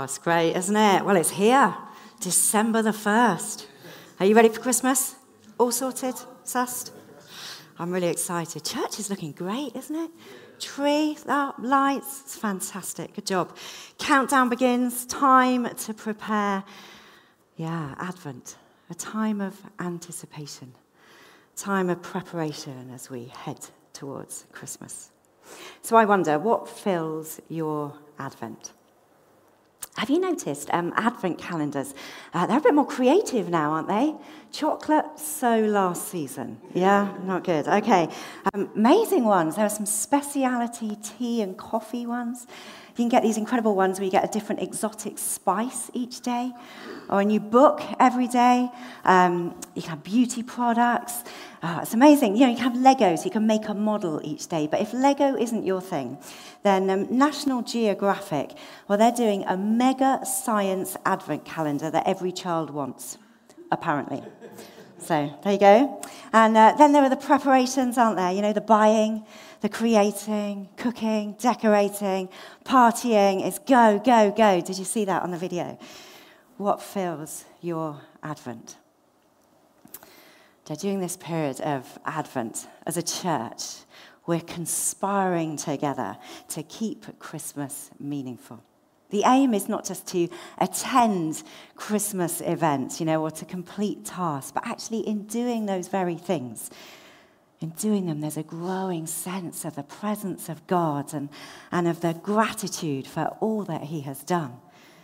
it's great, isn't it? Well, it's here, December the 1st. Are you ready for Christmas? All sorted? Sussed? I'm really excited. Church is looking great, isn't it? Tree, lights, it's fantastic. Good job. Countdown begins, time to prepare. Yeah, Advent, a time of anticipation, time of preparation as we head towards Christmas. So I wonder, what fills your Advent? Have you noticed Advent calendars? They're a bit more creative now, aren't they? Chocolate, so last season. Yeah, not good. Okay. Amazing ones. There are some specialty tea and coffee ones. You can get these incredible ones where you get a different exotic spice each day, or a new book every day. You can have beauty products. It's amazing. You know, you can have Legos. You can make a model each day. But if Lego isn't your thing, then National Geographic, well, they're doing a mega science advent calendar that every child wants, apparently. So there you go. And then there are the preparations, aren't there? You know, the buying, the creating, cooking, decorating, partying. It's go, go, go. Did you see that on the video? What fills your Advent? During this period of Advent, as a church, we're conspiring together to keep Christmas meaningful. The aim is not just to attend Christmas events, you know, or to complete tasks, but actually in doing those very things, in doing them, there's a growing sense of the presence of God and of the gratitude for all that he has done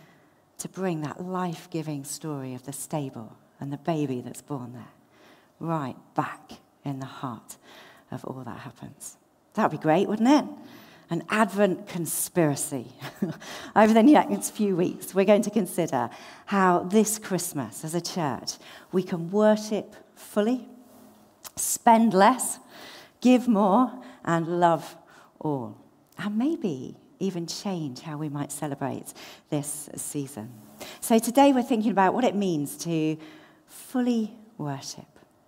to bring that life-giving story of the stable and the baby that's born there right back in the heart of all that happens. That would be great, wouldn't it? An Advent conspiracy. Over the next few weeks, we're going to consider how this Christmas, as a church, we can worship fully, spend less, give more, and love all. And maybe even change how we might celebrate this season. So today we're thinking about what it means to fully worship.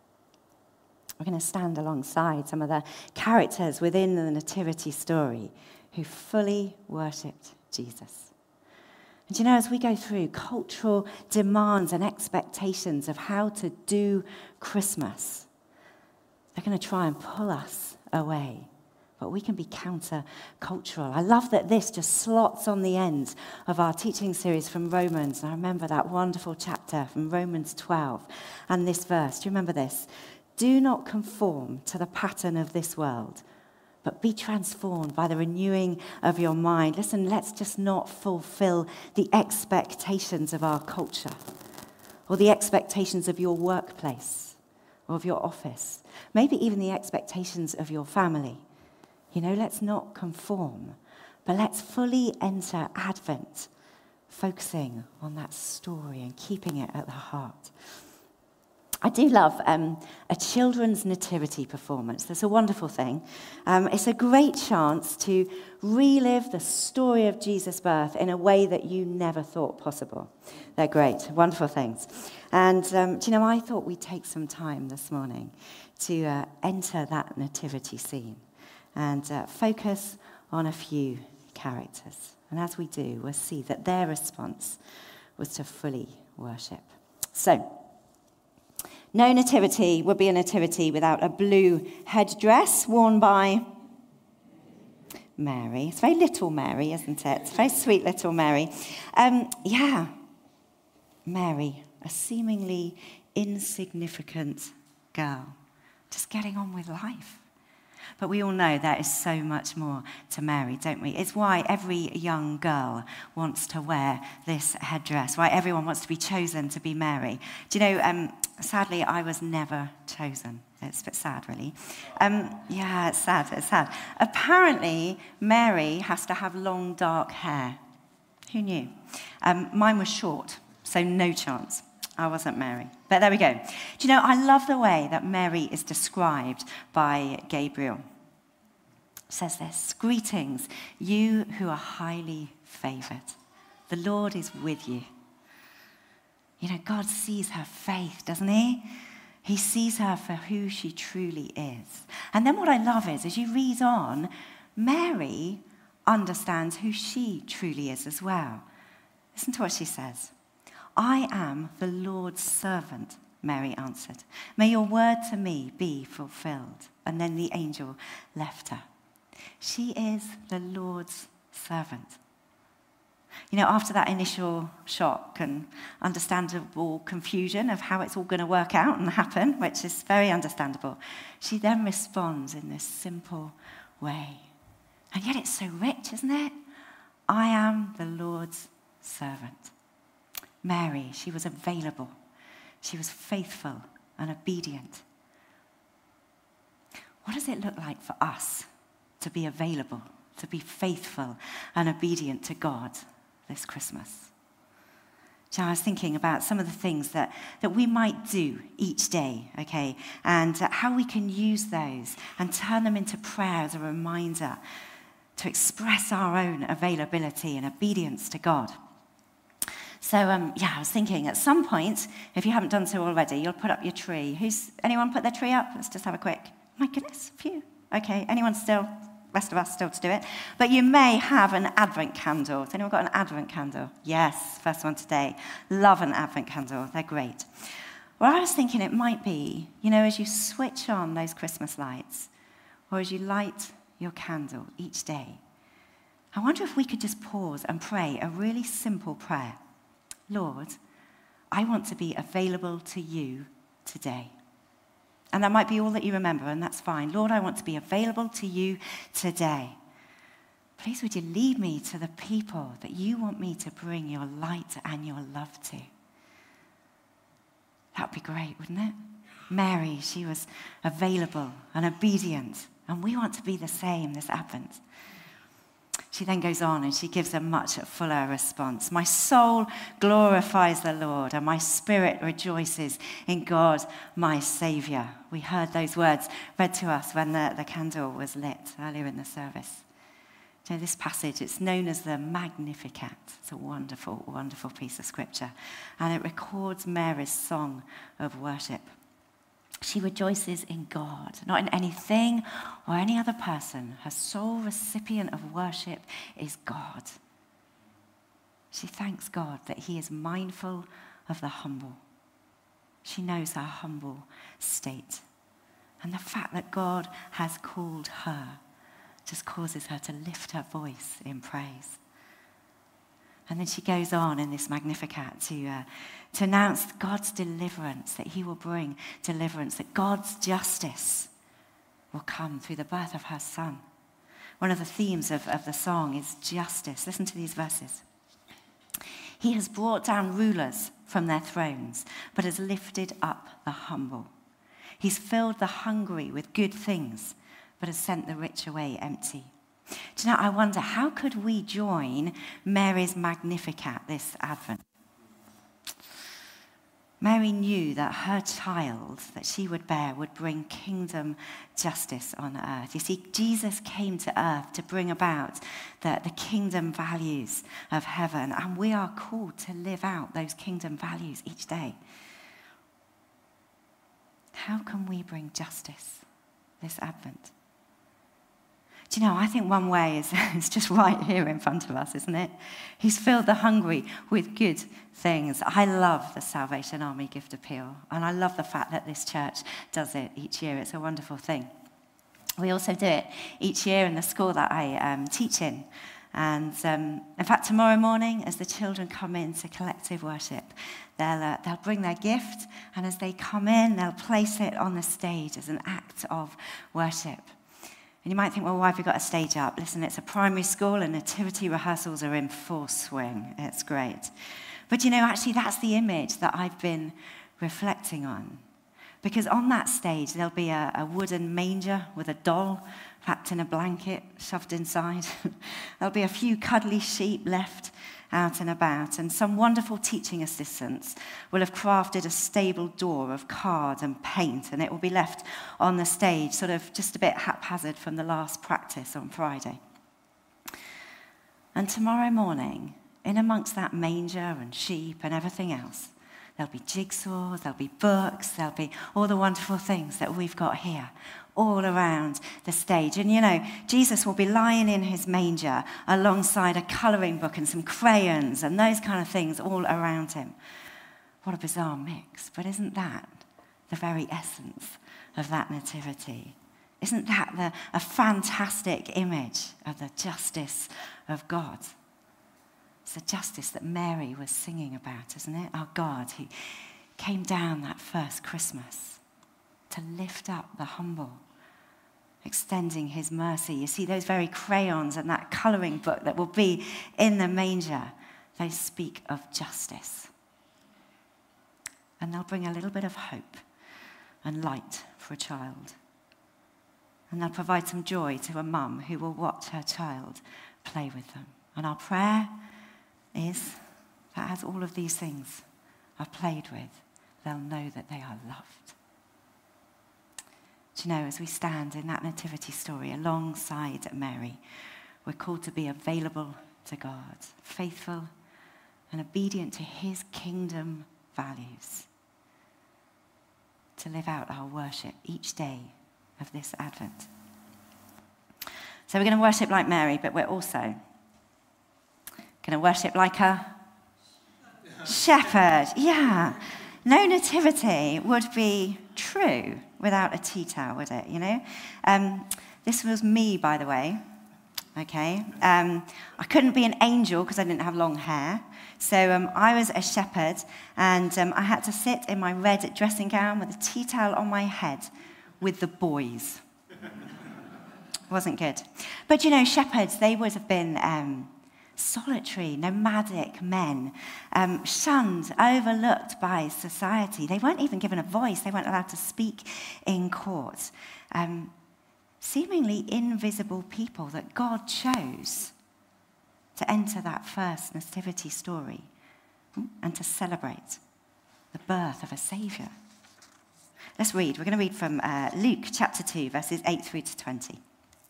We're going to stand alongside some of the characters within the Nativity story who fully worshipped Jesus. And you know, as we go through cultural demands and expectations of how to do Christmas, they're going to try and pull us away. But we can be counter-cultural. I love that this just slots on the end of our teaching series from Romans. And I remember that wonderful chapter from Romans 12 and this verse. Do you remember this? Do not conform to the pattern of this world, but be transformed by the renewing of your mind. Listen, let's just not fulfill the expectations of our culture or the expectations of your workplace or of your office, maybe even the expectations of your family. You know, let's not conform, but let's fully enter Advent, focusing on that story and keeping it at the heart. I do love a children's nativity performance. That's a wonderful thing. It's a great chance to relive the story of Jesus' birth in a way that you never thought possible. They're great, wonderful things. And do you know, I thought we'd take some time this morning to enter that nativity scene and focus on a few characters. And as we do, we'll see that their response was to fully worship. So, no nativity would be a nativity without a blue headdress worn by Mary. It's very little Mary, isn't it? It's very sweet little Mary. Mary, a seemingly insignificant girl, just getting on with life. But we all know there is so much more to Mary, don't we? It's why every young girl wants to wear this headdress, why everyone wants to be chosen to be Mary. Do you know, sadly, I was never chosen. It's a bit sad, really. It's sad. Apparently, Mary has to have long, dark hair. Who knew? Mine was short, so no chance. I wasn't Mary. But there we go. Do you know, I love the way that Mary is described by Gabriel. It says this: greetings, you who are highly favored. The Lord is with you. You know, God sees her faith, doesn't he? He sees her for who she truly is. And then what I love is, as you read on, Mary understands who she truly is as well. Listen to what she says. I am the Lord's servant, Mary answered. May your word to me be fulfilled. And then the angel left her. She is the Lord's servant. You know, after that initial shock and understandable confusion of how it's all going to work out and happen, which is very understandable, she then responds in this simple way. And yet it's so rich, isn't it? I am the Lord's servant. Mary, she was available. She was faithful and obedient. What does it look like for us to be available, to be faithful and obedient to God this Christmas? So I was thinking about some of the things that we might do each day, okay, and how we can use those and turn them into prayer as a reminder to express our own availability and obedience to God. So, I was thinking at some point, if you haven't done so already, you'll put up your tree. Anyone put their tree up? Let's just have a quick. My goodness, phew. Okay, anyone still? Rest of us still to do it. But you may have an Advent candle. Has anyone got an Advent candle? Yes, first one today. Love an Advent candle. They're great. Well, I was thinking it might be, as you switch on those Christmas lights, or as you light your candle each day, I wonder if we could just pause and pray a really simple prayer. Lord, I want to be available to you today. And that might be all that you remember, and that's fine. Lord, I want to be available to you today. Please, would you lead me to the people that you want me to bring your light and your love to? That would be great, wouldn't it? Mary, she was available and obedient, and we want to be the same this Advent. She then goes on and she gives a much fuller response. My soul glorifies the Lord and my spirit rejoices in God, my Saviour. We heard those words read to us when the candle was lit earlier in the service. This passage, it's known as the Magnificat. It's a wonderful, wonderful piece of scripture. And it records Mary's song of worship. She rejoices in God, not in anything or any other person. Her sole recipient of worship is God. She thanks God that he is mindful of the humble. She knows her humble state. And the fact that God has called her just causes her to lift her voice in praise. And then she goes on in this Magnificat to announce God's deliverance, that he will bring deliverance, that God's justice will come through the birth of her son. One of the themes of the song is justice. Listen to these verses. He has brought down rulers from their thrones, but has lifted up the humble. He's filled the hungry with good things, but has sent the rich away empty. Do you know, I wonder, how could we join Mary's Magnificat this Advent? Mary knew that her child that she would bear would bring kingdom justice on earth. You see, Jesus came to earth to bring about the kingdom values of heaven, and we are called to live out those kingdom values each day. How can we bring justice this Advent? Do you know, I think one way is just right here in front of us, isn't it? He's filled the hungry with good things. I love the Salvation Army gift appeal, and I love the fact that this church does it each year. It's a wonderful thing. We also do it each year in the school that I teach in. And in fact, tomorrow morning, as the children come in to collective worship, they'll bring their gift, and as they come in, they'll place it on the stage as an act of worship. And you might think, well, why have we got a stage up? Listen, it's a primary school and nativity rehearsals are in full swing. It's great. But actually that's the image that I've been reflecting on. Because on that stage, there'll be a wooden manger with a doll wrapped in a blanket, shoved inside. There'll be a few cuddly sheep left out and about, and some wonderful teaching assistants will have crafted a stable door of card and paint, and it will be left on the stage, sort of just a bit haphazard from the last practice on Friday. And tomorrow morning, in amongst that manger and sheep and everything else, there'll be jigsaws, there'll be books, there'll be all the wonderful things that we've got here, all around the stage. And you know, Jesus will be lying in his manger alongside a colouring book and some crayons and those kind of things all around him. What a bizarre mix. But isn't that the very essence of that nativity? Isn't that a fantastic image of the justice of God? It's the justice that Mary was singing about, isn't it? Our God who came down that first Christmas to lift up the humble, extending his mercy. You see, those very crayons and that colouring book that will be in the manger, they speak of justice. And they'll bring a little bit of hope and light for a child. And they'll provide some joy to a mum who will watch her child play with them. And our prayer is that as all of these things are played with, they'll know that they are loved. Do you know, as we stand in that nativity story alongside Mary, we're called to be available to God, faithful and obedient to his kingdom values, to live out our worship each day of this Advent. So we're going to worship like Mary, but we're also going to worship like a shepherd. Yeah. No nativity would be true without a tea towel, would it, you know? This was me, by the way, okay? I couldn't be an angel because I didn't have long hair. So I was a shepherd, and I had to sit in my red dressing gown with a tea towel on my head with the boys. Wasn't good. But, you know, shepherds, they would have been solitary, nomadic men, shunned, overlooked by society. They weren't even given a voice. They weren't allowed to speak in court. Seemingly invisible people that God chose to enter that first nativity story and to celebrate the birth of a saviour. Let's read. We're going to read from Luke chapter 2, verses 8 through to 20.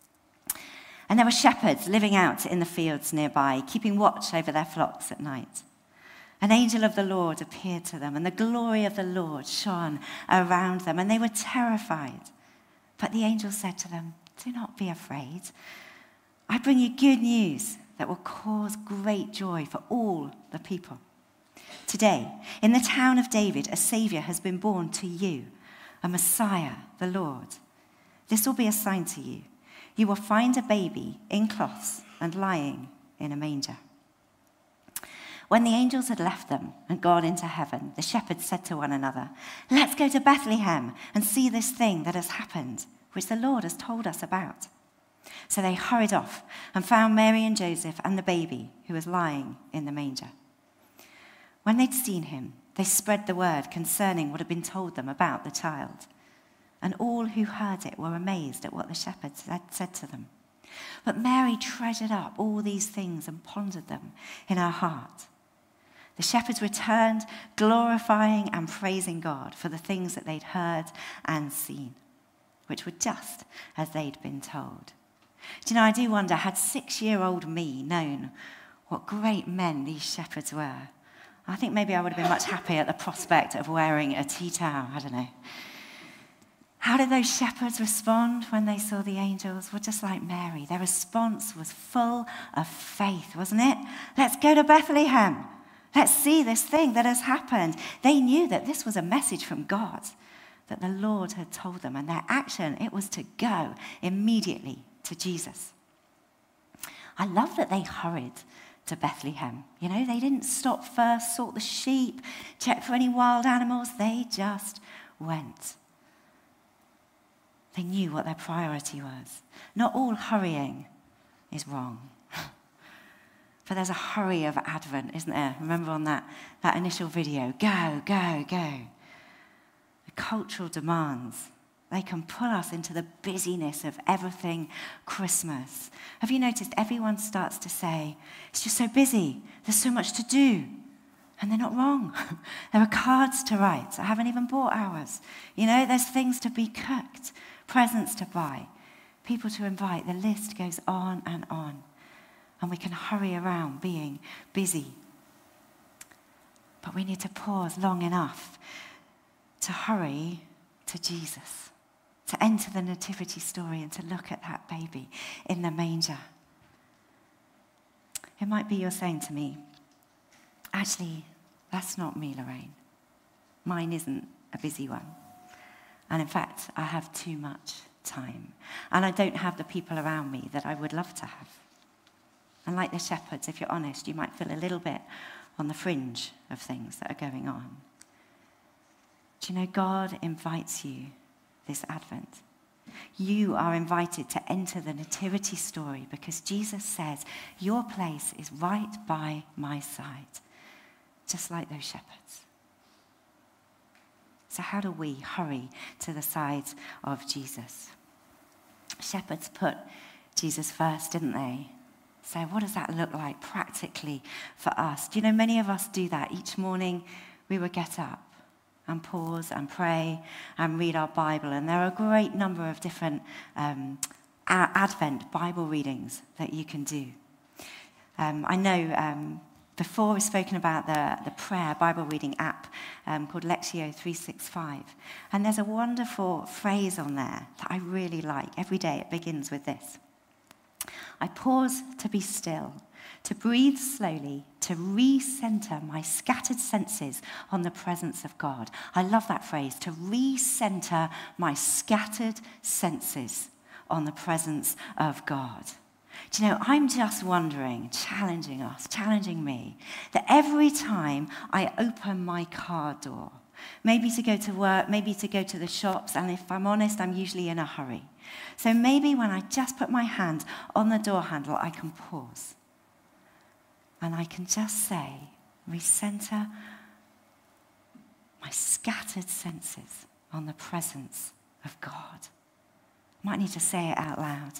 And there were shepherds living out in the fields nearby, keeping watch over their flocks at night. An angel of the Lord appeared to them, and the glory of the Lord shone around them, and they were terrified. But the angel said to them, "Do not be afraid. I bring you good news that will cause great joy for all the people. Today, in the town of David, a Saviour has been born to you, a Messiah, the Lord. This will be a sign to you. You will find a baby in cloths and lying in a manger." When the angels had left them and gone into heaven, the shepherds said to one another, "Let's go to Bethlehem and see this thing that has happened, which the Lord has told us about." So they hurried off and found Mary and Joseph and the baby who was lying in the manger. When they'd seen him, they spread the word concerning what had been told them about the child. And all who heard it were amazed at what the shepherds had said to them. But Mary treasured up all these things and pondered them in her heart. The shepherds returned, glorifying and praising God for the things that they'd heard and seen, which were just as they'd been told. Do you know, I do wonder, had 6-year-old me known what great men these shepherds were, I think maybe I would have been much happier at the prospect of wearing a tea towel. I don't know. How did those shepherds respond when they saw the angels? Well, just like Mary, their response was full of faith, wasn't it? Let's go to Bethlehem. Let's see this thing that has happened. They knew that this was a message from God, that the Lord had told them, and their action, it was to go immediately to Jesus. I love that they hurried to Bethlehem. You know, they didn't stop first, sort the sheep, check for any wild animals. They just went. They knew what their priority was. Not all hurrying is wrong. But there's a hurry of Advent, isn't there? Remember on that initial video, go, go, go. The cultural demands, they can pull us into the busyness of everything Christmas. Have you noticed everyone starts to say, it's just so busy, there's so much to do. And they're not wrong. There are cards to write. I haven't even bought ours. You know, there's things to be cooked, presents to buy, people to invite. The list goes on. And we can hurry around being busy. But we need to pause long enough to hurry to Jesus, to enter the nativity story and to look at that baby in the manger. It might be you're saying to me, actually, that's not me, Lorraine. Mine isn't a busy one. And in fact, I have too much time. And I don't have the people around me that I would love to have. And like the shepherds, if you're honest, you might feel a little bit on the fringe of things that are going on. Do you know, God invites you this Advent. You are invited to enter the nativity story because Jesus says, your place is right by my side, just like those shepherds. So how do we hurry to the side of Jesus? Shepherds put Jesus first, didn't they? So what does that look like practically for us? Do you know, many of us do that. Each morning we would get up and pause and pray and read our Bible. And there are a great number of different Advent Bible readings that you can do. I know before we've spoken about the prayer Bible reading app called Lectio 365. And there's a wonderful phrase on there that I really like. Every day it begins with this. I pause to be still, to breathe slowly, to recenter my scattered senses on the presence of God. I love that phrase, to recenter my scattered senses on the presence of God. Do you know, I'm just wondering, challenging us, challenging me, that every time I open my car door, maybe to go to work, maybe to go to the shops, and if I'm honest, I'm usually in a hurry. So maybe when I just put my hand on the door handle, I can pause. And I can just say, recenter my scattered senses on the presence of God. I might need to say it out loud.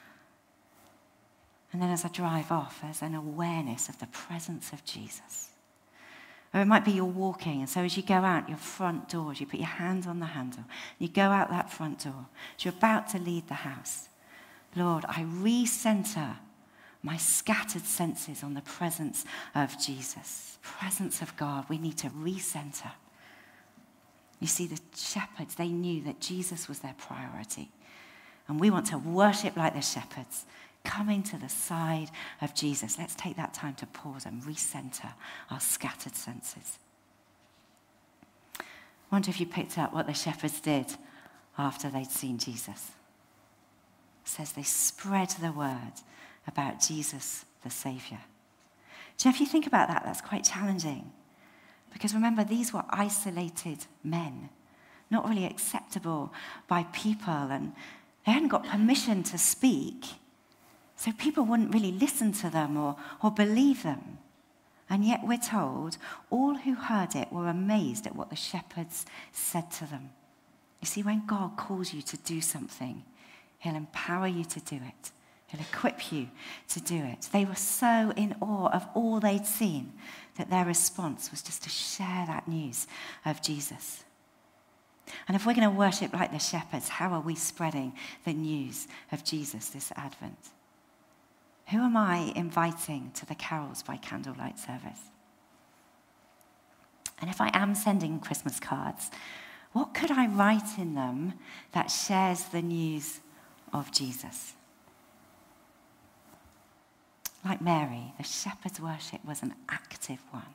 And then as I drive off, there's an awareness of the presence of Jesus. Or it might be you're walking, and so as you go out your front doors, you put your hand on the handle, you go out that front door, as you're about to leave the house. Lord, I recenter my scattered senses on the presence of Jesus. Presence of God, we need to recenter. You see, the shepherds, they knew that Jesus was their priority. And we want to worship like the shepherds, coming to the side of Jesus. Let's take that time to pause and recenter our scattered senses. I wonder if you picked up what the shepherds did after they'd seen Jesus. It says they spread the word about Jesus, the Saviour. Do you know, if you think about that, that's quite challenging. Because remember, these were isolated men, not really acceptable by people, and they hadn't got permission to speak. So people wouldn't really listen to them or believe them. And yet we're told all who heard it were amazed at what the shepherds said to them. You see, when God calls you to do something, he'll empower you to do it. He'll equip you to do it. They were so in awe of all they'd seen that their response was just to share that news of Jesus. And if we're going to worship like the shepherds, how are we spreading the news of Jesus this Advent? Who am I inviting to the carols by candlelight service? And if I am sending Christmas cards, what could I write in them that shares the news of Jesus? Like Mary, the shepherd's worship was an active one.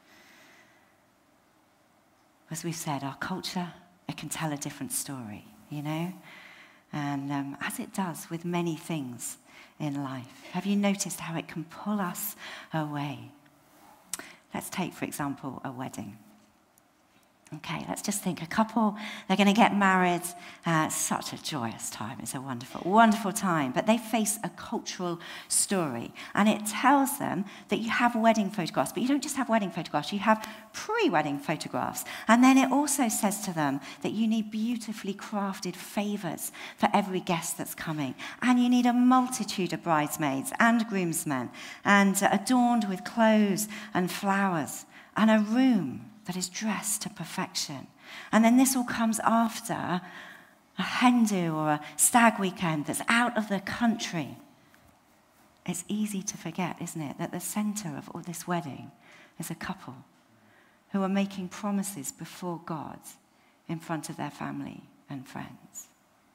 As we've said, our culture, it can tell a different story, you know? And as it does with many things in life. Have you noticed how it can pull us away? Let's take, for example, a wedding. Okay, let's just think. A couple, they're going to get married. Such a joyous time. It's a wonderful, wonderful time. But they face a cultural story. And it tells them that you have wedding photographs. But you don't just have wedding photographs. You have pre-wedding photographs. And then it also says to them that you need beautifully crafted favors for every guest that's coming. And you need a multitude of bridesmaids and groomsmen. And adorned with clothes and flowers. And a room that is dressed to perfection. And then this all comes after a hen do or a stag weekend that's out of the country. It's easy to forget, isn't it, that the center of all this wedding is a couple who are making promises before God in front of their family and friends.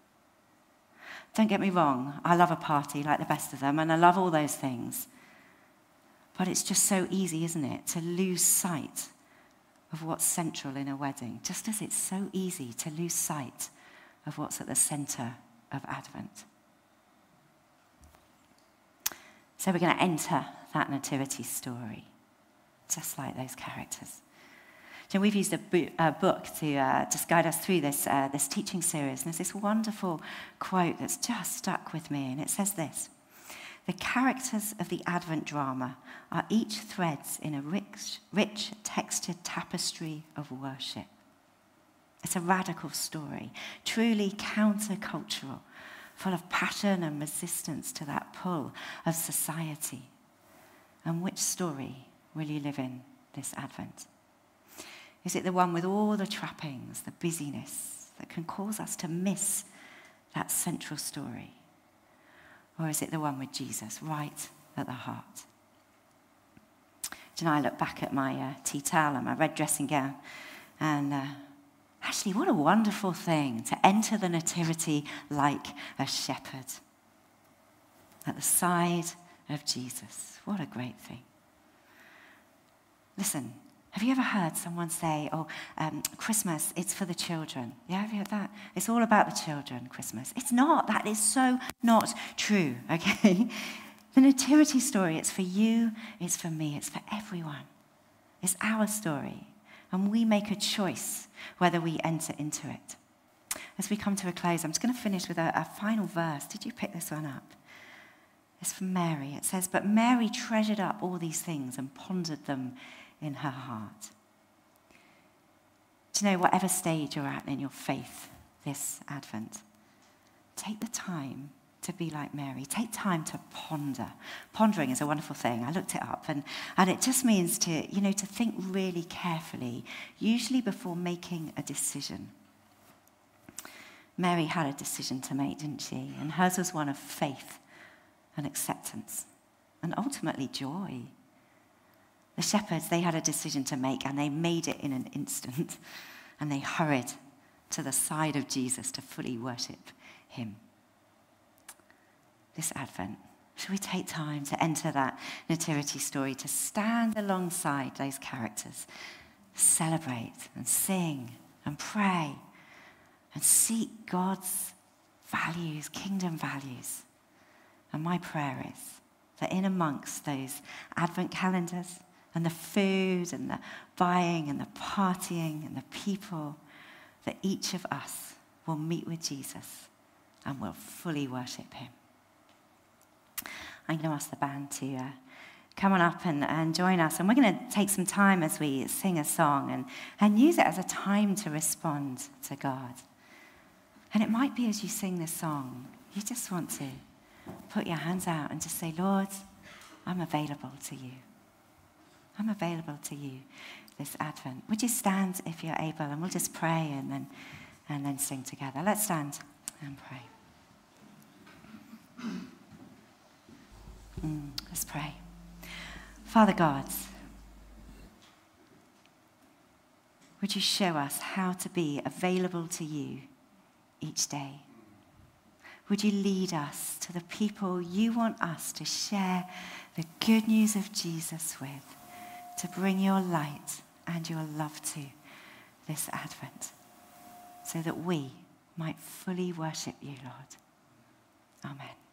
Don't get me wrong, I love a party like the best of them, and I love all those things. But it's just so easy, isn't it, to lose sight of what's central in a wedding, just as it's so easy to lose sight of what's at the centre of Advent. So we're going to enter that nativity story, just like those characters. So we've used a book to just guide us through this teaching series. And there's this wonderful quote that's just stuck with me. And it says this: "The characters of the Advent drama are each threads in a rich textured tapestry of worship." It's a radical story, truly countercultural, full of passion and resistance to that pull of society. And which story will you live in this Advent? Is it the one with all the trappings, the busyness that can cause us to miss that central story? Or is it the one with Jesus right at the heart? Do you know, I look back at my tea towel and my red dressing gown, and actually, what a wonderful thing to enter the nativity like a shepherd at the side of Jesus. What a great thing. Listen, have you ever heard someone say, Christmas, it's for the children? Yeah, have you heard that? It's all about the children, Christmas. It's not. That is so not true, okay? The nativity story, it's for you, it's for me, it's for everyone. It's our story. And we make a choice whether we enter into it. As we come to a close, I'm just going to finish with a final verse. Did you pick this one up? It's from Mary. It says, "But Mary treasured up all these things and pondered them in her heart." Do you know, whatever stage you're at in your faith this Advent, take the time to be like Mary. Take time to ponder. Pondering is a wonderful thing. I looked it up, and it just means to think really carefully, usually before making a decision. Mary had a decision to make, didn't she? And hers was one of faith and acceptance and ultimately joy. The shepherds, they had a decision to make, and they made it in an instant, and they hurried to the side of Jesus to fully worship him. This Advent, should we take time to enter that nativity story, to stand alongside those characters, celebrate and sing and pray and seek God's values, kingdom values? And my prayer is that in amongst those Advent calendars and the food and the buying and the partying and the people, that each of us will meet with Jesus and will fully worship him. I'm going to ask the band to come on up and join us. And we're going to take some time as we sing a song and use it as a time to respond to God. And it might be as you sing this song, you just want to put your hands out and just say, "Lord, I'm available to you. I'm available to you this Advent." Would you stand if you're able? And we'll just pray and then sing together. Let's stand and pray. Let's pray. Father God, would you show us how to be available to you each day? Would you lead us to the people you want us to share the good news of Jesus with, to bring your light and your love to this Advent, so that we might fully worship you, Lord. Amen.